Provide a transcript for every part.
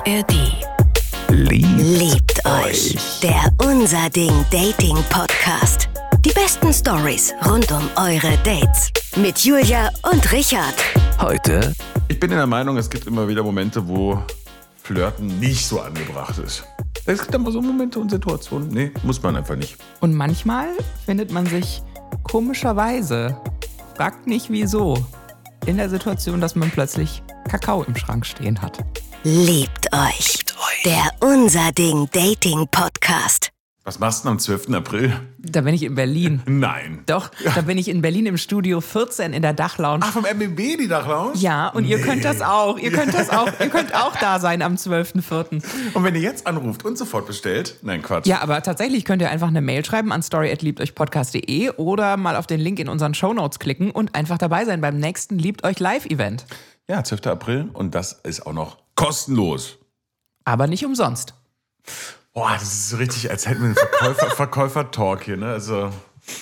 ARD. Liebt euch. Der Unser Ding Dating Podcast. Die besten Stories rund um eure Dates. Mit Julia und Richard. Heute. Ich bin in der Meinung, es gibt immer wieder Momente, wo Flirten nicht so angebracht ist. Es gibt aber so Momente und Situationen, nee, muss man einfach nicht. Und manchmal findet man sich komischerweise, fragt nicht wieso, in der Situation, dass man plötzlich Kakao im Schrank stehen hat. Liebt euch. Der Unser Ding Dating Podcast. Was machst du denn am 12. April? Da bin ich in Berlin. Nein. Doch, da bin ich in Berlin im Studio 14 in der Dachlounge. Ach, vom MBB die Dachlounge? Ja, und ihr könnt das auch. Ihr könnt auch da sein am 12.04. Und wenn ihr jetzt anruft und sofort bestellt? Nein, Quatsch. Ja, aber tatsächlich könnt ihr einfach eine Mail schreiben an story@liebteuchpodcast.de oder mal auf den Link in unseren Shownotes klicken und einfach dabei sein beim nächsten Liebt euch Live-Event. Ja, 12. April und das ist auch noch kostenlos. Aber nicht umsonst. Boah, das ist so richtig, als hätten wir einen Verkäufer-Talk hier, ne? Also.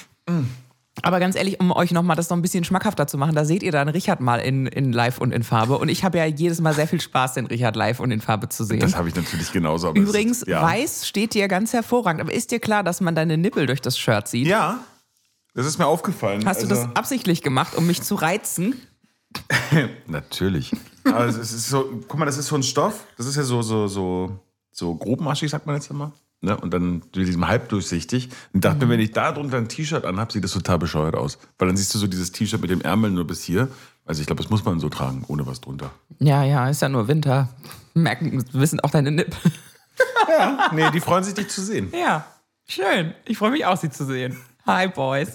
Aber ganz ehrlich, um euch nochmal das noch ein bisschen schmackhafter zu machen, da seht ihr dann Richard mal in live und in Farbe. Und ich habe ja jedes Mal sehr viel Spaß, den Richard live und in Farbe zu sehen. Das habe ich natürlich genauso. Aber Übrigens, ja. Weiß steht dir ganz hervorragend. Aber ist dir klar, dass man deine Nippel durch das Shirt sieht? Ja, das ist mir aufgefallen. Hast du das absichtlich gemacht, um mich zu reizen? Natürlich. Also es ist so, guck mal, das ist so ein Stoff, das ist ja so grobmaschig, sagt man jetzt immer. Ne? Und dann mit diesem halbdurchsichtig. Und dachte mir, wenn ich da drunter ein T-Shirt anhabe, sieht das total bescheuert aus. Weil dann siehst du so dieses T-Shirt mit dem Ärmel nur bis hier. Also ich glaube, das muss man so tragen, ohne was drunter. Ja, ist ja nur Winter. Wissen auch deine Nippel. Ja, nee, die freuen sich, dich zu sehen. Ja, schön. Ich freue mich auch, sie zu sehen. Hi, Boys.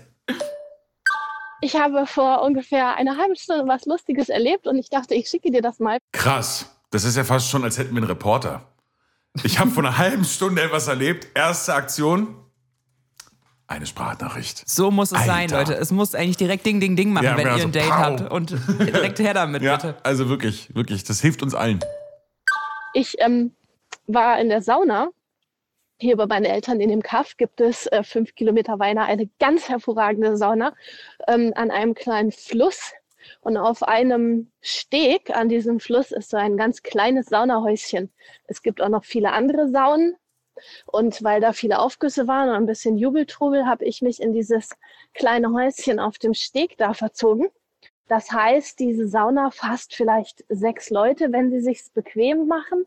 Ich habe vor ungefähr einer halben Stunde was Lustiges erlebt und ich dachte, ich schicke dir das mal. Krass. Das ist ja fast schon, als hätten wir einen Reporter. Ich habe vor einer halben Stunde etwas erlebt. Erste Aktion. Eine Sprachnachricht. So muss es Alter. sein, Leute. Es muss eigentlich direkt Ding, Ding, Ding machen, Ja, wenn genau ihr ein so, Date pow. habt. Und direkt her damit, Ja, bitte. also wirklich. Das hilft uns allen. Ich war in der Sauna. Hier bei meinen Eltern in dem Kaff gibt es 5 Kilometer weiter eine ganz hervorragende Sauna an einem kleinen Fluss. Und auf einem Steg an diesem Fluss ist so ein ganz kleines Saunahäuschen. Es gibt auch noch viele andere Saunen. Und weil da viele Aufgüsse waren und ein bisschen Jubeltrubel, habe ich mich in dieses kleine Häuschen auf dem Steg da verzogen. Das heißt, diese Sauna fasst vielleicht 6 Leute, wenn sie sich's bequem machen.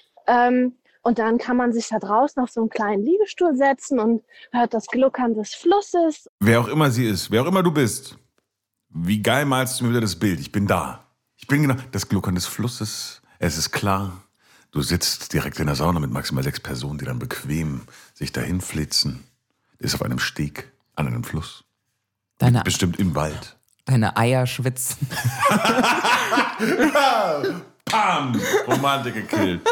Und dann kann man sich da draußen auf so einen kleinen Liegestuhl setzen und hört das Gluckern des Flusses. Wer auch immer sie ist, wer auch immer du bist, wie geil malst du mir wieder das Bild? Ich bin da. Ich bin genau das Gluckern des Flusses. Es ist klar, du sitzt direkt in der Sauna mit maximal 6 Personen, die dann bequem sich dahin flitzen. Ist auf einem Steg an einem Fluss. Bestimmt im Wald. Deine Eier schwitzen. Bam! Romantik gekillt.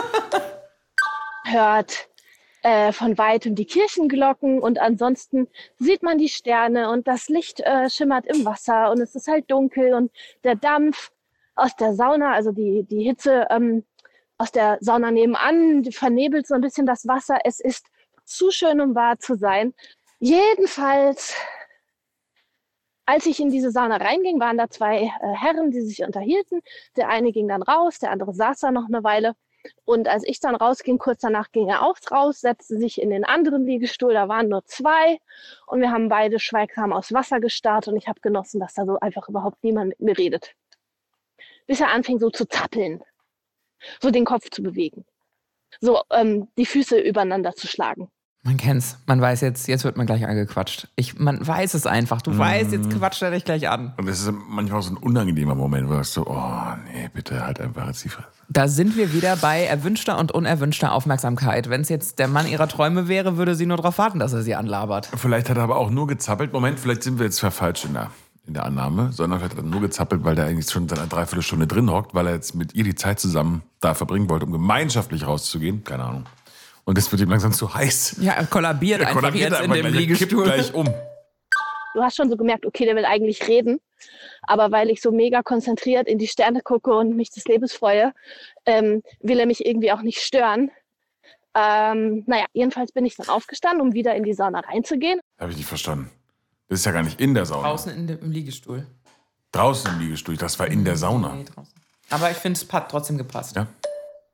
Hört von weitem die Kirchenglocken und ansonsten sieht man die Sterne und das Licht schimmert im Wasser und es ist halt dunkel und der Dampf aus der Sauna, also die Hitze aus der Sauna nebenan, die vernebelt so ein bisschen das Wasser. Es ist zu schön, um wahr zu sein. Jedenfalls, als ich in diese Sauna reinging, waren da 2 Herren, die sich unterhielten. Der eine ging dann raus, der andere saß da noch eine Weile. Und als ich dann rausging, kurz danach ging er auch raus, setzte sich in den anderen Liegestuhl, da waren nur 2 und wir haben beide schweigsam aufs Wasser gestarrt und ich habe genossen, dass da so einfach überhaupt niemand mit mir redet. Bis er anfing so zu zappeln, so den Kopf zu bewegen, so die Füße übereinander zu schlagen. Man kennt's. Man weiß jetzt wird man gleich angequatscht. Man weiß es einfach. Du weißt, jetzt quatscht er dich gleich an. Und das ist manchmal auch so ein unangenehmer Moment, wo du so, oh nee, bitte halt einfach jetzt die Fresse. Da sind wir wieder bei erwünschter und unerwünschter Aufmerksamkeit. Wenn es jetzt der Mann ihrer Träume wäre, würde sie nur darauf warten, dass er sie anlabert. Vielleicht hat er aber auch nur gezappelt. Moment, vielleicht sind wir jetzt falsch in der Annahme, sondern vielleicht hat er nur gezappelt, weil der eigentlich schon seit einer Dreiviertelstunde drin hockt, weil er jetzt mit ihr die Zeit zusammen da verbringen wollte, um gemeinschaftlich rauszugehen. Keine Ahnung. Und das wird ihm langsam zu heiß. Ja, er kollabiert einfach jetzt in dem Liegestuhl. Gleich um. Du hast schon so gemerkt, okay, der will eigentlich reden. Aber weil ich so mega konzentriert in die Sterne gucke und mich des Lebens freue, will er mich irgendwie auch nicht stören. Jedenfalls bin ich dann aufgestanden, um wieder in die Sauna reinzugehen. Habe ich nicht verstanden. Das ist ja gar nicht in der Sauna. Draußen im Liegestuhl. Draußen im Liegestuhl, das war in der Sauna. Nee, draußen. Aber ich finde, es hat trotzdem gepasst. Ja.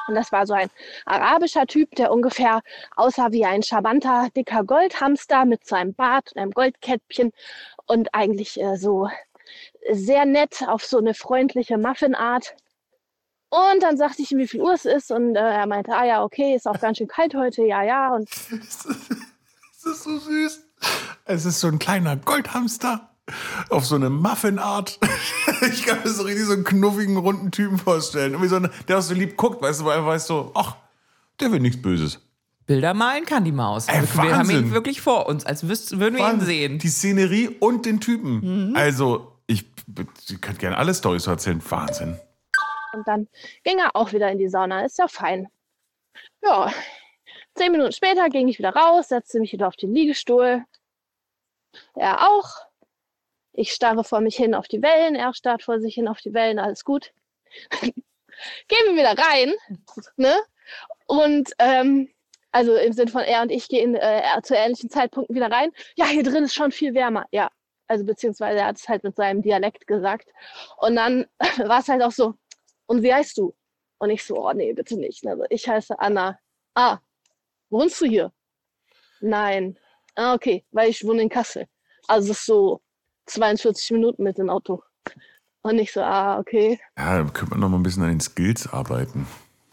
Und das war so ein arabischer Typ, der ungefähr aussah wie ein charmanter, dicker Goldhamster mit seinem Bart und einem Goldkettchen und eigentlich so sehr nett auf so eine freundliche Muffinart. Und dann sagte ich ihm, wie viel Uhr es ist und er meinte, ja, okay, ist auch ganz schön kalt heute, ja. Und Das ist so süß. Es ist so ein kleiner Goldhamster auf so eine Muffinart. Ich kann mir so richtig so einen knuffigen, runden Typen vorstellen. Irgendwie so der auch so lieb guckt, weißt du, weil er weiß so, ach, der will nichts Böses. Bilder malen kann die Maus. Ey, wir haben ihn Wahnsinn. wirklich vor uns, als würden wir ihn sehen. Die Szenerie und den Typen. Also, ihr könnt gerne alle Storys so erzählen. Wahnsinn. Und dann ging er auch wieder in die Sauna, ist ja fein. Ja, 10 Minuten später ging ich wieder raus, setzte mich wieder auf den Liegestuhl. Er auch. Ich starre vor mich hin auf die Wellen, er starrt vor sich hin auf die Wellen, alles gut. Gehen wir wieder rein, ne? Und also im Sinn von er und ich gehen zu ähnlichen Zeitpunkten wieder rein. Ja, hier drin ist schon viel wärmer, ja. Also beziehungsweise er hat es halt mit seinem Dialekt gesagt. Und dann war es halt auch so, und wie heißt du? Und ich so, oh nee, bitte nicht. Also ich heiße Anna. Ah, wohnst du hier? Nein. Ah, okay, weil ich wohne in Kassel. Also es ist so 42 Minuten mit dem Auto. Und ich so, okay. Ja, da könnte man noch mal ein bisschen an den Skills arbeiten.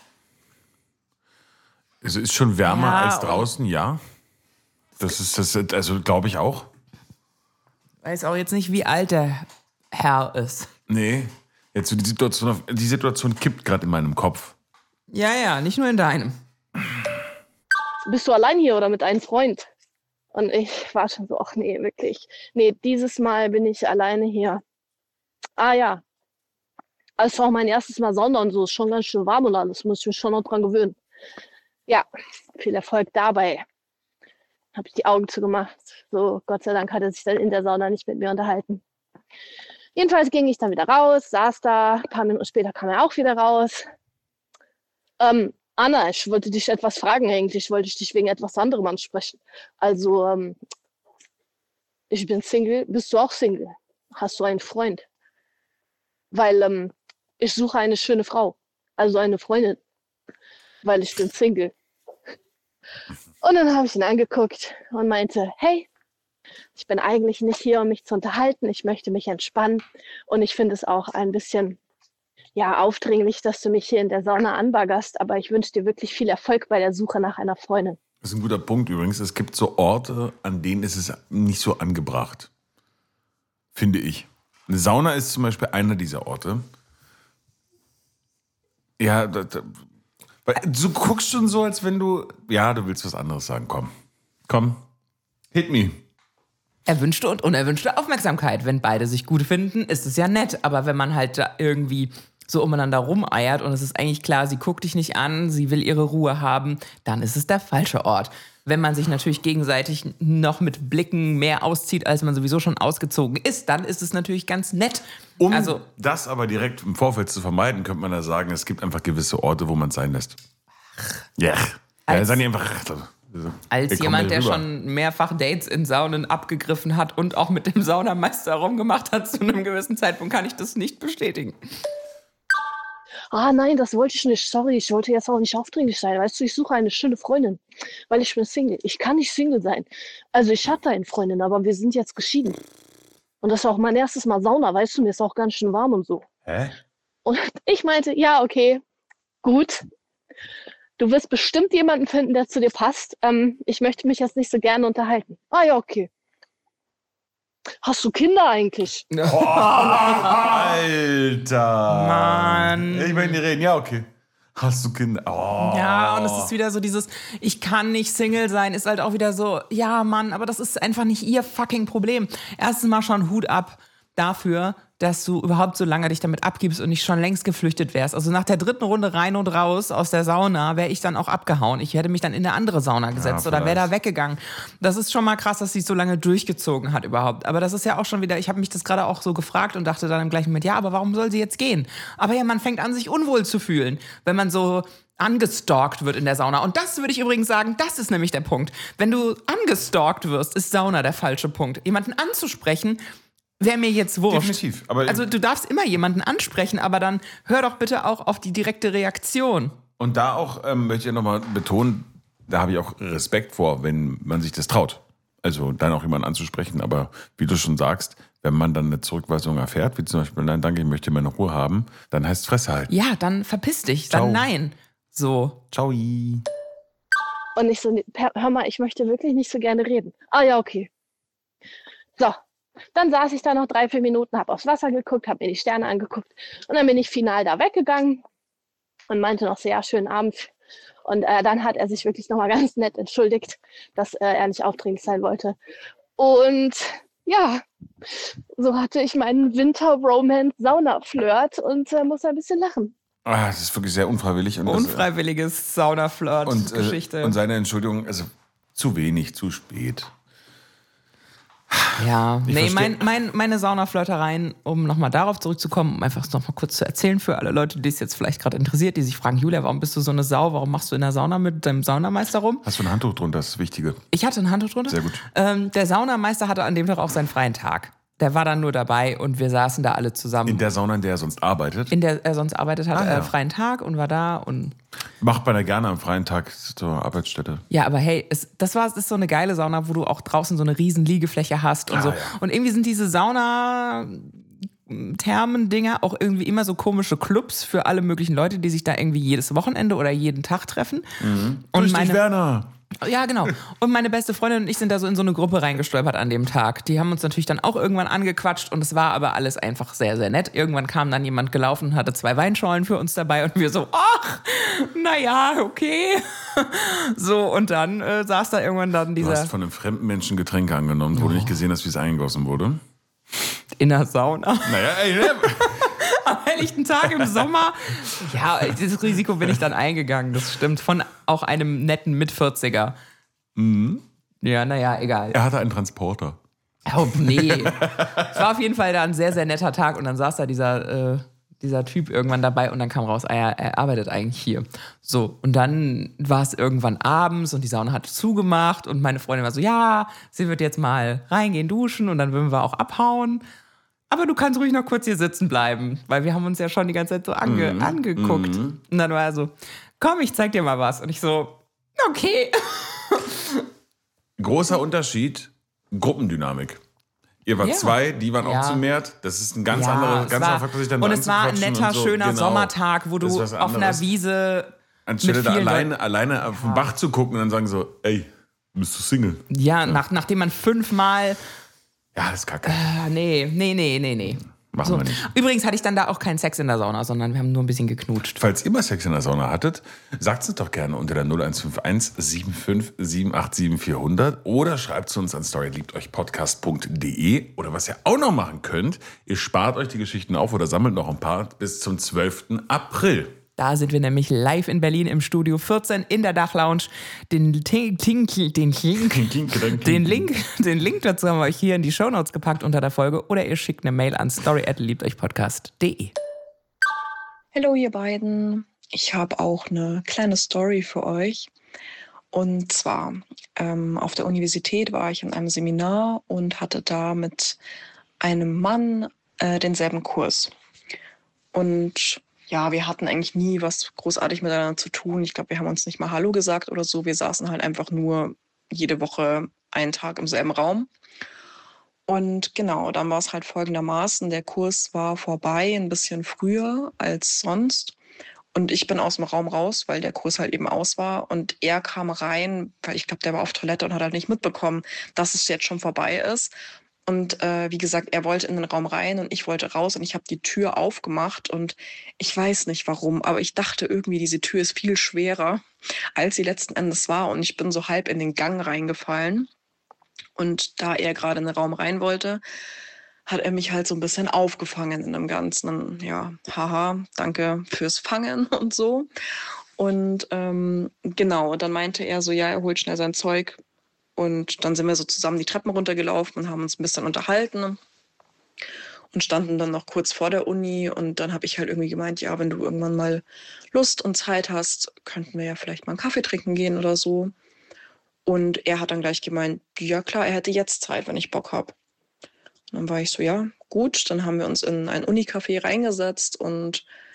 Es ist schon wärmer als draußen, ja. Das ist also glaube ich auch. Weiß auch jetzt nicht, wie alt der Herr ist. Nee, jetzt so die Situation kippt gerade in meinem Kopf. Ja, nicht nur in deinem. Bist du allein hier oder mit einem Freund? Und ich war schon so, ach nee, wirklich. Nee, dieses Mal bin ich alleine hier. Ah ja. Also es war auch mein erstes Mal Sauna und so, ist schon ganz schön warm und alles, muss ich mich schon noch dran gewöhnen. Ja, viel Erfolg dabei. Habe ich die Augen zugemacht. So, Gott sei Dank hat er sich dann in der Sauna nicht mit mir unterhalten. Jedenfalls ging ich dann wieder raus, saß da, ein paar Minuten später kam er auch wieder raus. Anna, ich wollte dich etwas fragen eigentlich, wollte ich dich wegen etwas anderem ansprechen. Also, ich bin Single, bist du auch Single? Hast du einen Freund? Weil ich suche eine schöne Frau, also eine Freundin, weil ich bin Single. Und dann habe ich ihn angeguckt und meinte, hey, ich bin eigentlich nicht hier, um mich zu unterhalten, ich möchte mich entspannen und ich finde es auch ein bisschen aufdringlich, dass du mich hier in der Sauna anbaggerst, aber ich wünsche dir wirklich viel Erfolg bei der Suche nach einer Freundin. Das ist ein guter Punkt übrigens. Es gibt so Orte, an denen ist es nicht so angebracht. Finde ich. Eine Sauna ist zum Beispiel einer dieser Orte. Ja, weil du guckst schon so, als wenn du willst was anderes sagen. Komm, hit me. Erwünschte und unerwünschte Aufmerksamkeit. Wenn beide sich gut finden, ist es ja nett. Aber wenn man halt da irgendwie so umeinander rumeiert und es ist eigentlich klar, sie guckt dich nicht an, sie will ihre Ruhe haben, dann ist es der falsche Ort. Wenn man sich natürlich gegenseitig noch mit Blicken mehr auszieht, als man sowieso schon ausgezogen ist, dann ist es natürlich ganz nett. Das aber direkt im Vorfeld zu vermeiden, könnte man da sagen, es gibt einfach gewisse Orte, wo man es sein lässt. Ja. Ja, sagen die einfach. Als jemand, der schon mehrfach Dates in Saunen abgegriffen hat und auch mit dem Saunameister rumgemacht hat zu einem gewissen Zeitpunkt, kann ich das nicht bestätigen. Nein, das wollte ich nicht. Sorry, ich wollte jetzt auch nicht aufdringlich sein. Weißt du, ich suche eine schöne Freundin, weil ich bin Single. Ich kann nicht Single sein. Also ich hatte eine Freundin, aber wir sind jetzt geschieden. Und das war auch mein erstes Mal Sauna, weißt du, mir ist auch ganz schön warm und so. Hä? Und ich meinte, ja, okay, gut. Du wirst bestimmt jemanden finden, der zu dir passt. Ich möchte mich jetzt nicht so gerne unterhalten. Ah ja, okay. Hast du Kinder eigentlich? Alter. Mann. Ich meine, die reden, ja, okay. Hast du Kinder? Oh. Ja, und es ist wieder so dieses, ich kann nicht Single sein, ist halt auch wieder so, ja, Mann, aber das ist einfach nicht ihr fucking Problem. Erstens mal schon Hut ab dafür, dass du überhaupt so lange dich damit abgibst und nicht schon längst geflüchtet wärst. Also nach der 3. Runde rein und raus aus der Sauna wäre ich dann auch abgehauen. Ich hätte mich dann in eine andere Sauna gesetzt oder wäre da weggegangen. Das ist schon mal krass, dass sie es so lange durchgezogen hat überhaupt. Aber das ist ja auch schon wieder, ich habe mich das gerade auch so gefragt und dachte dann im gleichen Moment, ja, aber warum soll sie jetzt gehen? Aber ja, man fängt an, sich unwohl zu fühlen, wenn man so angestalkt wird in der Sauna. Und das würde ich übrigens sagen, das ist nämlich der Punkt. Wenn du angestalkt wirst, ist Sauna der falsche Punkt. Jemanden anzusprechen, wäre mir jetzt wurscht. Definitiv. Aber also du darfst immer jemanden ansprechen, aber dann hör doch bitte auch auf die direkte Reaktion. Und da auch möchte ich nochmal betonen, da habe ich auch Respekt vor, wenn man sich das traut. Also dann auch jemanden anzusprechen. Aber wie du schon sagst, wenn man dann eine Zurückweisung erfährt, wie zum Beispiel, nein, danke, ich möchte meine Ruhe haben, dann heißt es Fresse halten. Ja, dann verpiss dich, Ciao. dann nein. So. Ciao. Und ich so, hör mal, ich möchte wirklich nicht so gerne reden. Ah ja, okay. So, dann saß ich da noch 3-4 Minuten, habe aufs Wasser geguckt, habe mir die Sterne angeguckt und dann bin ich final da weggegangen und meinte noch so, ja, schönen Abend. Und dann hat er sich wirklich nochmal ganz nett entschuldigt, dass er nicht aufdringlich sein wollte. Und ja, so hatte ich meinen Winter-Romance-Sauna-Flirt und muss ein bisschen lachen. Das ist wirklich sehr unfreiwillig. Und Unfreiwilliges Sauna-Flirt-Geschichte. Und seine Entschuldigung, also zu wenig, zu spät. Ja, Ich meine Saunaflirtereien, um nochmal darauf zurückzukommen, um einfach nochmal kurz zu erzählen für alle Leute, die es jetzt vielleicht gerade interessiert, die sich fragen, Julia, warum bist du so eine Sau, warum machst du in der Sauna mit deinem Saunameister rum? Hast du ein Handtuch drunter, das ist das Wichtige. Ich hatte ein Handtuch drunter. Sehr gut. Der Saunameister hatte an dem Tag auch seinen freien Tag. Der war dann nur dabei und wir saßen da alle zusammen. In der Sauna, in der er sonst arbeitet? In der er sonst arbeitet hat, ja. freien Tag und war da und... Macht man ja gerne am freien Tag zur Arbeitsstätte. Ja, aber hey, das ist so eine geile Sauna, wo du auch draußen so eine riesen Liegefläche hast und so. Ja. Und irgendwie sind diese Sauna-Thermen-Dinger auch irgendwie immer so komische Clubs für alle möglichen Leute, die sich da irgendwie jedes Wochenende oder jeden Tag treffen. Mhm. Und Grüß dich, Werner. Ja, genau. Und meine beste Freundin und ich sind da so in so eine Gruppe reingestolpert an dem Tag. Die haben uns natürlich dann auch irgendwann angequatscht und es war aber alles einfach sehr, sehr nett. Irgendwann kam dann jemand gelaufen und hatte 2 Weinschorlen für uns dabei und wir so, ach, naja, okay. So, und dann saß da irgendwann dann Du hast dieser... von einem fremden Menschen Getränke angenommen, wo du nicht gesehen hast, wie es eingegossen wurde. In der Sauna. Naja, ey, ne? Am helllichten Tag im Sommer. Ja, dieses Risiko bin ich dann eingegangen, das stimmt. Von auch einem netten Mit-40er. Mhm. Ja, naja, egal. Er hatte einen Transporter. Oh, nee. Es war auf jeden Fall da ein sehr, sehr netter Tag und dann saß da dieser Typ irgendwann dabei und dann kam raus, er arbeitet eigentlich hier. So, und dann war es irgendwann abends und die Sauna hat zugemacht und meine Freundin war so, ja, sie wird jetzt mal reingehen, duschen und dann würden wir auch abhauen. Aber du kannst ruhig noch kurz hier sitzen bleiben, weil wir haben uns ja schon die ganze Zeit so angeguckt. Und dann war er so, komm, ich zeig dir mal was. Und ich so, okay. Großer Unterschied, Gruppendynamik. Ihr wart 2, die waren auch zu mehrt. Das ist ein ganz anderer Faktor, sich dann und es war ein netter, so. schöner Sommertag, wo du auf einer Wiese anstelle mit da vielen alleine auf den Bach zu gucken und dann sagen so, ey, bist du Single? Ja, nachdem man 5-mal... Ja, das ist kacke. Nee. Machen wir nicht. Übrigens hatte ich dann da auch keinen Sex in der Sauna, sondern wir haben nur ein bisschen geknutscht. Falls ihr mal Sex in der Sauna hattet, sagt es doch gerne unter der 0151 75 787 400 oder schreibt es uns an storyliebteuchpodcast.de oder was ihr auch noch machen könnt, ihr spart euch die Geschichten auf oder sammelt noch ein paar bis zum 12. April. Da sind wir nämlich live in Berlin im Studio 14 in der Dachlounge. Den Link dazu haben wir euch hier in die Shownotes gepackt unter der Folge oder ihr schickt eine Mail an story@liebteuchpodcast.de. Hallo ihr beiden, ich habe auch eine kleine Story für euch. Und zwar auf der Universität war ich in einem Seminar und hatte da mit einem Mann denselben Kurs. Und ja, wir hatten eigentlich nie was großartig miteinander zu tun. Ich glaube, wir haben uns nicht mal Hallo gesagt oder so. Wir saßen halt einfach nur jede Woche einen Tag im selben Raum. Und genau, dann war es halt folgendermaßen. Der Kurs war vorbei, ein bisschen früher als sonst. Und ich bin aus dem Raum raus, weil der Kurs halt eben aus war. Und er kam rein, weil ich glaube, der war auf Toilette und hat halt nicht mitbekommen, dass es jetzt schon vorbei ist. Und wie gesagt, er wollte in den Raum rein und ich wollte raus und ich habe die Tür aufgemacht und ich weiß nicht warum, aber ich dachte irgendwie, diese Tür ist viel schwerer, als sie letzten Endes war und ich bin so halb in den Gang reingefallen und da er gerade in den Raum rein wollte, hat er mich halt so ein bisschen aufgefangen in dem Ganzen. Ja, haha, danke fürs Fangen und so. Und genau, dann meinte er so, ja, er holt schnell sein Zeug. Und dann sind wir so zusammen die Treppen runtergelaufen und haben uns ein bisschen unterhalten und standen dann noch kurz vor der Uni. Und dann habe ich halt irgendwie gemeint, ja, wenn du irgendwann mal Lust und Zeit hast, könnten wir ja vielleicht mal einen Kaffee trinken gehen oder so. Und er hat dann gleich gemeint, ja klar, er hätte jetzt Zeit, wenn ich Bock habe. Und dann war ich so, ja, gut. Dann haben wir uns in ein Unicafé reingesetzt und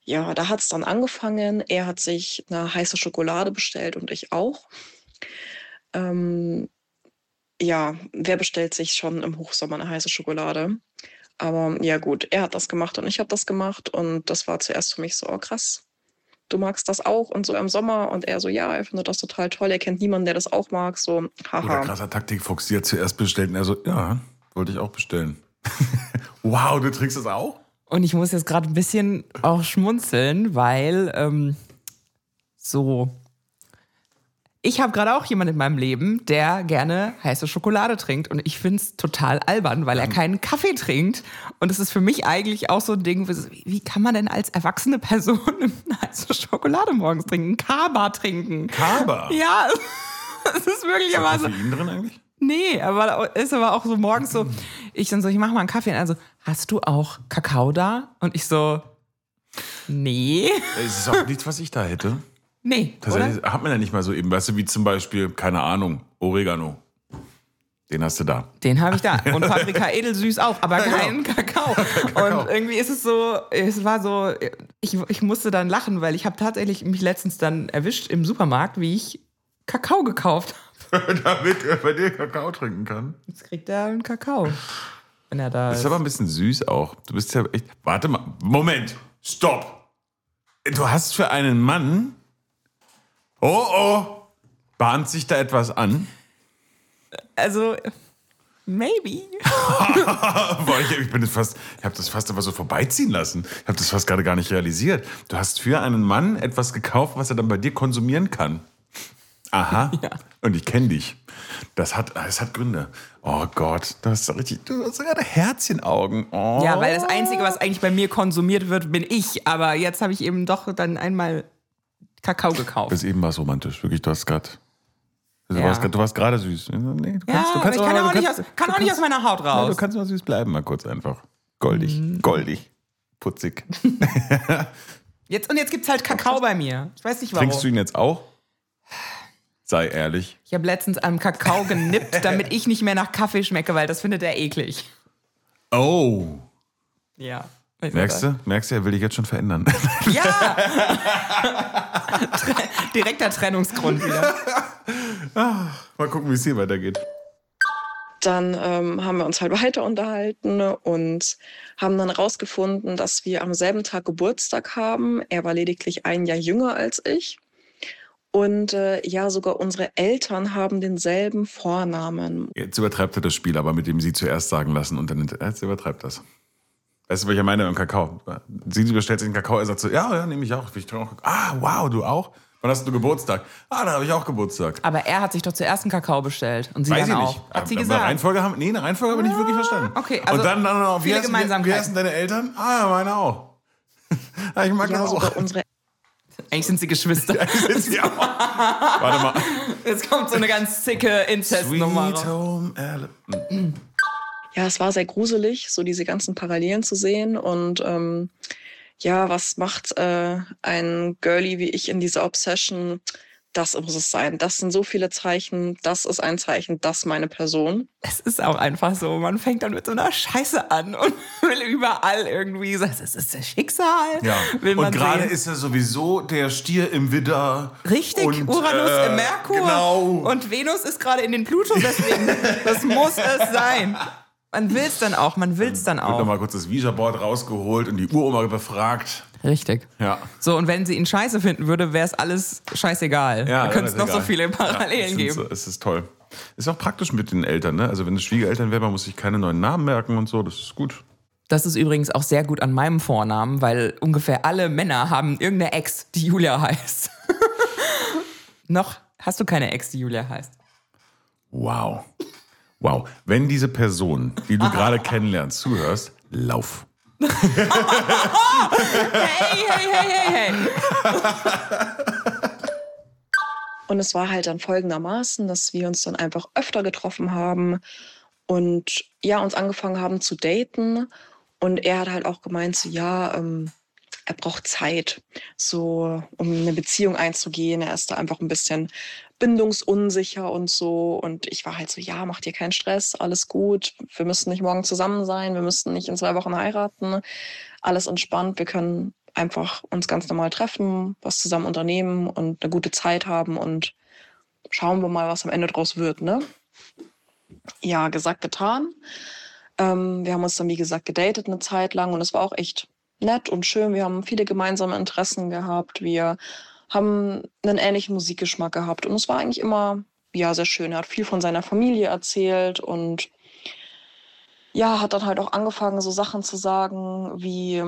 ja, da hat es dann angefangen. Er hat sich eine heiße Schokolade bestellt und ich auch. Ähm, ja, wer bestellt sich schon im Hochsommer eine heiße Schokolade? Aber ja gut, er hat das gemacht und ich habe das gemacht und das war zuerst für mich so, oh krass, du magst das auch und so im Sommer und er so, ja, er findet das total toll, er kennt niemanden, der das auch mag, so, Oder haha. krasser Taktikfuchs, die hat zuerst bestellt und er so, ja, wollte ich auch bestellen. Wow, du trinkst das auch? Und ich muss jetzt gerade ein bisschen auch schmunzeln, weil ich habe gerade auch jemanden in meinem Leben, der gerne heiße Schokolade trinkt. Und ich finde es total albern, weil er keinen Kaffee trinkt. Und es ist für mich eigentlich auch so ein Ding, wie kann man denn als erwachsene Person eine heiße Schokolade morgens trinken? Kaba trinken. Kaba? Ja, es ist wirklich Ist da immer so. Koffein drin eigentlich? Nee, aber ist aber auch so morgens so, ich mache mal einen Kaffee. Und also, hast du auch Kakao da? Und ich so, nee. Es ist auch nichts, was ich da hätte. Nee, Tatsächlich hat man ja nicht mal so eben, weißt du, wie zum Beispiel, keine Ahnung, Oregano. Den hast du da. Den habe ich da. Und Paprika edelsüß auch, aber keinen Kakao. Und irgendwie ist es so, ich musste dann lachen, weil ich habe tatsächlich mich letztens dann erwischt im Supermarkt, wie ich Kakao gekauft habe. Damit er bei dir Kakao trinken kann. Jetzt kriegt er einen Kakao, wenn er da Das ist. ist aber ein bisschen süß auch. Du bist ja echt. Warte mal. Moment. Stopp. Du hast für einen Mann. Oh. Bahnt sich da etwas an? Also, maybe. Boah, ich habe das fast einfach so vorbeiziehen lassen. Ich habe das fast gerade gar nicht realisiert. Du hast für einen Mann etwas gekauft, was er dann bei dir konsumieren kann. Aha. Ja. Und ich kenne dich. Das hat Gründe. Oh Gott, du hast gerade Herzchenaugen. Oh. Ja, weil das Einzige, was eigentlich bei mir konsumiert wird, bin ich. Aber jetzt habe ich eben doch dann einmal Kakao gekauft. Bis eben war es romantisch. Wirklich, du hast gerade. Du Ja. warst gerade süß. Nee, Ja, aber ich kann auch nicht aus meiner Haut Ja, raus. du kannst mal süß bleiben, mal kurz einfach. Goldig. Putzig. Jetzt gibt's halt Kakao bei mir. Ich weiß nicht warum. Trinkst du ihn jetzt auch? Sei ehrlich. Ich habe letztens am Kakao genippt, damit ich nicht mehr nach Kaffee schmecke, weil das findet er eklig. Oh. Ja. Merkst du, er will dich jetzt schon verändern. Ja! Direkter Trennungsgrund wieder. Mal gucken, wie es hier weitergeht. Dann haben wir uns halt weiter unterhalten und haben dann rausgefunden, dass wir am selben Tag Geburtstag haben. Er war lediglich ein Jahr jünger als ich. Und ja, sogar unsere Eltern haben denselben Vornamen. Jetzt übertreibt er das Spiel, aber mit dem sie zuerst sagen lassen und dann jetzt übertreibt das. Weißt du, was ich meine im Kakao? Sie bestellt sich einen Kakao, er sagt so, ja, nehme ich auch. Ich trinke auch. Ah, wow, du auch? Wann hast du Geburtstag? Ah, da habe ich auch Geburtstag. Aber er hat sich doch zuerst einen Kakao bestellt. Und sie Weiß dann ich auch. nicht. Hat sie Aber gesagt. eine Reihenfolge habe ich nicht wirklich verstanden. Okay, also und dann noch, viele Gemeinsamkeiten. Wie heißen deine Eltern? Ah, ja, meine auch. Ah, ich mag Ja, das auch. sogar unsere Eigentlich sind sie Geschwister. Sind sie auch. Warte mal. Jetzt kommt so eine ganz zicke Inzestnummer raus. Home Alabama. Ja, es war sehr gruselig, so diese ganzen Parallelen zu sehen. Und ja, was macht ein Girlie wie ich in dieser Obsession? Das muss es sein. Das sind so viele Zeichen. Das ist ein Zeichen, das meine Person. Es ist auch einfach so, man fängt dann mit so einer Scheiße an und will überall irgendwie sagen, das ist das Schicksal. Ja. Will man Und gerade sehen. ist er sowieso der Stier im Widder. Richtig, und, Uranus im Merkur. Genau. Und Venus ist gerade in den Pluto, deswegen, das muss es sein. Man will es dann auch, Wird nochmal kurz das Ouija-Board rausgeholt und die Uroma befragt. Richtig. Ja. So, und wenn sie ihn scheiße finden würde, wäre es alles scheißegal. Ja, da könnte es noch so egal. viele Parallelen geben. So, es ist toll. Ist auch praktisch mit den Eltern, ne? Also wenn es Schwiegereltern wären, man muss sich keine neuen Namen merken und so, das ist gut. Das ist übrigens auch sehr gut an meinem Vornamen, weil ungefähr alle Männer haben irgendeine Ex, die Julia heißt. Noch hast du keine Ex, die Julia heißt. Wow. Wenn diese Person, die du gerade kennenlernst, zuhörst, lauf. Hey. Und es war halt dann folgendermaßen, dass wir uns dann einfach öfter getroffen haben und ja, uns angefangen haben zu daten. Und er hat halt auch gemeint, so, ja, er braucht Zeit, so, um eine Beziehung einzugehen. Er ist da einfach ein bisschen bindungsunsicher und so. Und ich war halt so, ja, mach dir keinen Stress, alles gut. Wir müssen nicht morgen zusammen sein, wir müssen nicht in 2 Wochen heiraten. Alles entspannt, wir können einfach uns ganz normal treffen, was zusammen unternehmen und eine gute Zeit haben und schauen wir mal, was am Ende draus wird, ne? Ja, gesagt, getan. Wir haben uns dann, wie gesagt, gedatet eine Zeit lang und es war auch echt nett und schön. Wir haben viele gemeinsame Interessen gehabt. Wir haben einen ähnlichen Musikgeschmack gehabt und es war eigentlich immer, ja, sehr schön. Er hat viel von seiner Familie erzählt und ja, hat dann halt auch angefangen, so Sachen zu sagen wie,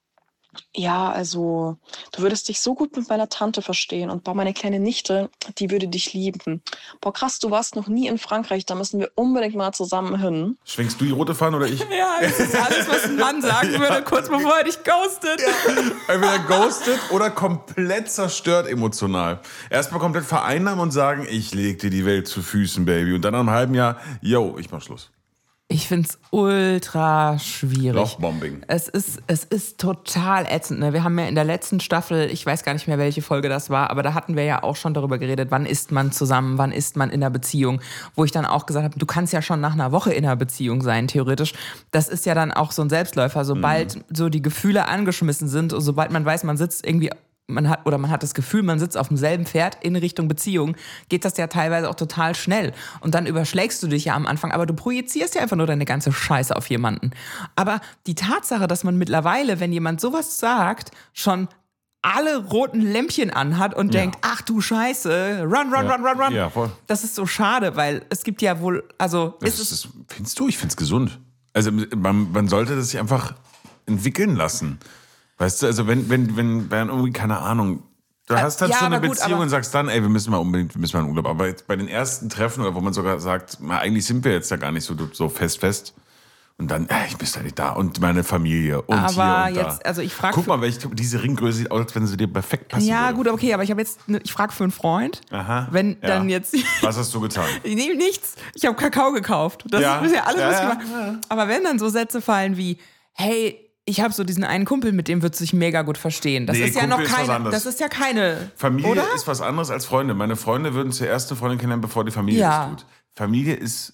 ja, also du würdest dich so gut mit meiner Tante verstehen und boah, meine kleine Nichte, die würde dich lieben. Boah, krass, du warst noch nie in Frankreich, da müssen wir unbedingt mal zusammen hin. Schwenkst du die rote Fahne oder ich? Ja, das ist alles, was ein Mann sagen würde, kurz bevor er dich ghostet. Entweder ghostet oder komplett zerstört emotional. Erstmal komplett vereinnahmen und sagen, ich leg dir die Welt zu Füßen, Baby. Und dann nach einem halben Jahr, yo, ich mach Schluss. Ich find's ultra schwierig. Lovebombing. Es ist total ätzend. Ne? Wir haben ja in der letzten Staffel, ich weiß gar nicht mehr, welche Folge das war, aber da hatten wir ja auch schon darüber geredet, wann ist man zusammen, wann ist man in einer Beziehung. Wo ich dann auch gesagt habe, du kannst ja schon nach einer Woche in einer Beziehung sein, theoretisch. Das ist ja dann auch so ein Selbstläufer. Sobald so die Gefühle angeschmissen sind und sobald man weiß, man sitzt irgendwie... Man hat das Gefühl, man sitzt auf demselben Pferd in Richtung Beziehung, geht das ja teilweise auch total schnell. Und dann überschlägst du dich ja am Anfang, aber du projizierst ja einfach nur deine ganze Scheiße auf jemanden. Aber die Tatsache, dass man mittlerweile, wenn jemand sowas sagt, schon alle roten Lämpchen anhat und denkt, ach du Scheiße, run. Ja, voll. Das ist so schade, weil es gibt ja wohl, also... Findest du? Ich find's gesund. Also man sollte das sich einfach entwickeln lassen. Weißt du, also wenn irgendwie, keine Ahnung, du hast halt so eine Beziehung und sagst dann, ey, wir müssen mal in Urlaub. Aber jetzt bei den ersten Treffen, oder wo man sogar sagt, eigentlich sind wir jetzt ja gar nicht so fest. Und dann, ich bin halt nicht da. Und meine Familie und aber hier und jetzt, da. Also ich frage... Guck mal, diese Ringgröße sieht aus, als wenn sie dir perfekt passen Ja, würde. gut, okay, aber ich habe jetzt, ich frage für einen Freund, wenn dann jetzt... Was hast du getan? Nee, nichts. Ich habe Kakao gekauft. Das ist ja alles, was ich gemacht habe. Aber wenn dann so Sätze fallen wie, hey, ich habe so diesen einen Kumpel, mit dem wird sich mega gut verstehen. Das ist ja noch keine... Das ist ja keine... Familie oder? ist was anderes als Freunde. Meine Freunde würden zuerst eine Freundin kennenlernen, bevor die Familie es tut. Familie ist,